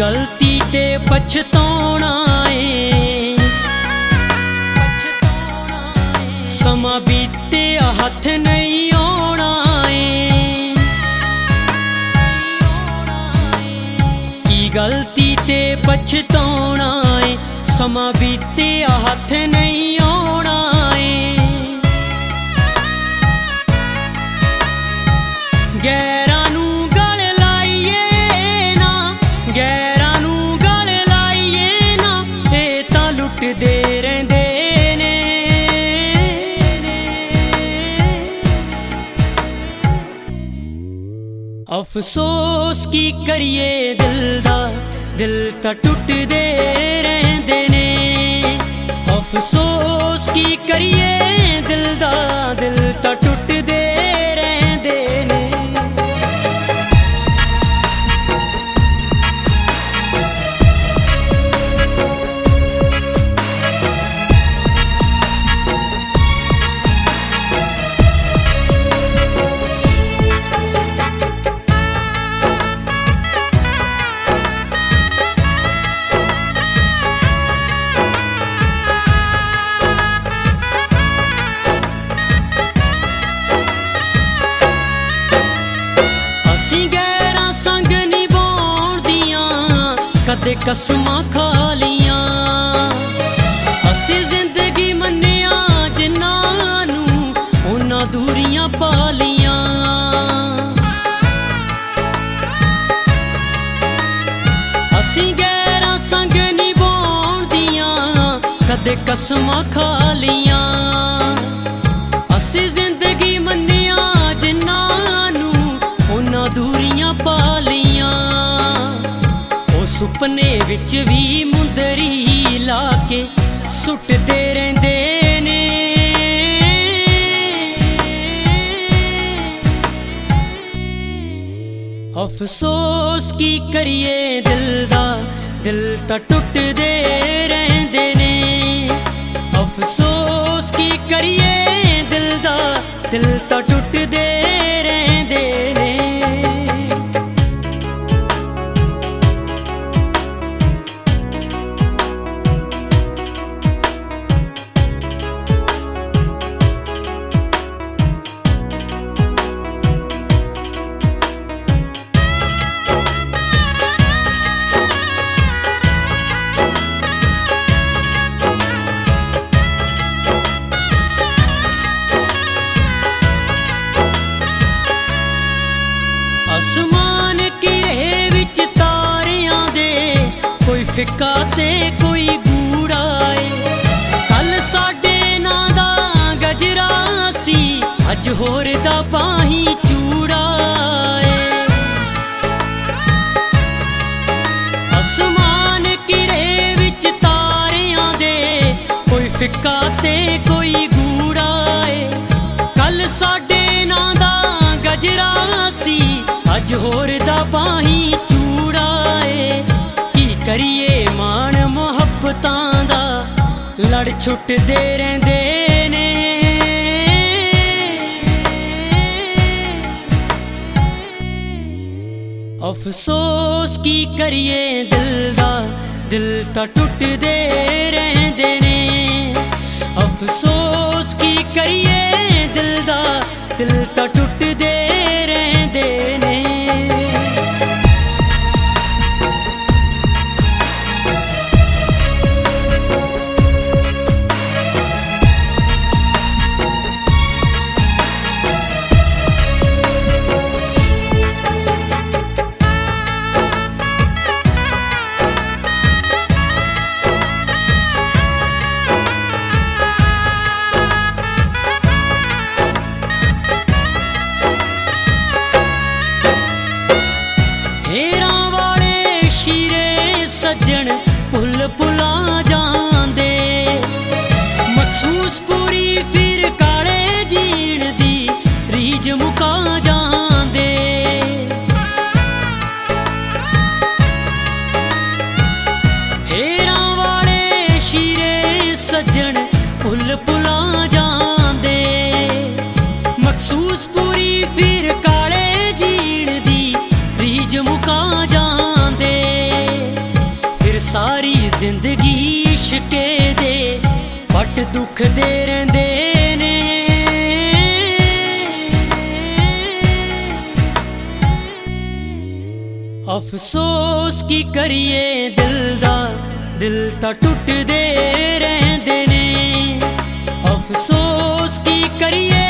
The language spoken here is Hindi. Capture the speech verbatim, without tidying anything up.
गलती ते पछताउणा ए, समा बीते हथ नहीं आउणा ए। की गलती ते पछताउणा ए, समा बीते हथ नहीं आउणा ए। गैरां नू गल लाइए ना, गैरां नू गल लाइए ना, ए तां लुटदे रहिंदे ने। अफसोस की करिए दिल दा, दिल तां टुटदे रहिंदे ने। अफसोस की करिए दिल दा, दिल तां टुटदे रहिंदे ने। कदे कसमां खा लियां, असी जिंदगी मन्निया जिन्हां नू उन्हां दूरियां पा लियां। असी गैरां संग निभाउण दियां, कदे कसमां खा लियां। असी जिंदगी मन्निया जिन्हां नू उन्हां दूरियां पा लियां। सुपने विच भी मुंदरी ला के सुटदे रहिंदे ने। अफसोस की करिए दिल दा, दिल तां टुटदे रहिंदे ने। अफसोस की करिए दिल दा, दिल तां टुटदे रहिंदे ने। आसमान किरे विच तारियां दे, कोई फिक्का ते कोई गूड़ा ए। कल साडे नां दा गजरा सी, अज होर दा बाही चूड़ा ए। आसमान किरे विच तारियां दे, कोई फिक्का ते कोई गूड़ा ए। कल साडे नां दा गजरा सी, अज होर दा बाही चूड़ा ए। की करिए मान मुहब्बतां दा, लड़ छुटदे रहिंदे ने। अफसोस की करिए दिल दा, दिल तां टुटदे रहिंदे ने। अफसोस की करिए दिल दा, दिल तां टुटदे रहिंदे ने। इश्के दे पट दुख दे रहिंदे ने। अफसोस की करिए दिल दा, दिल तां टुटदे रहिंदे ने। अफसोस की करिए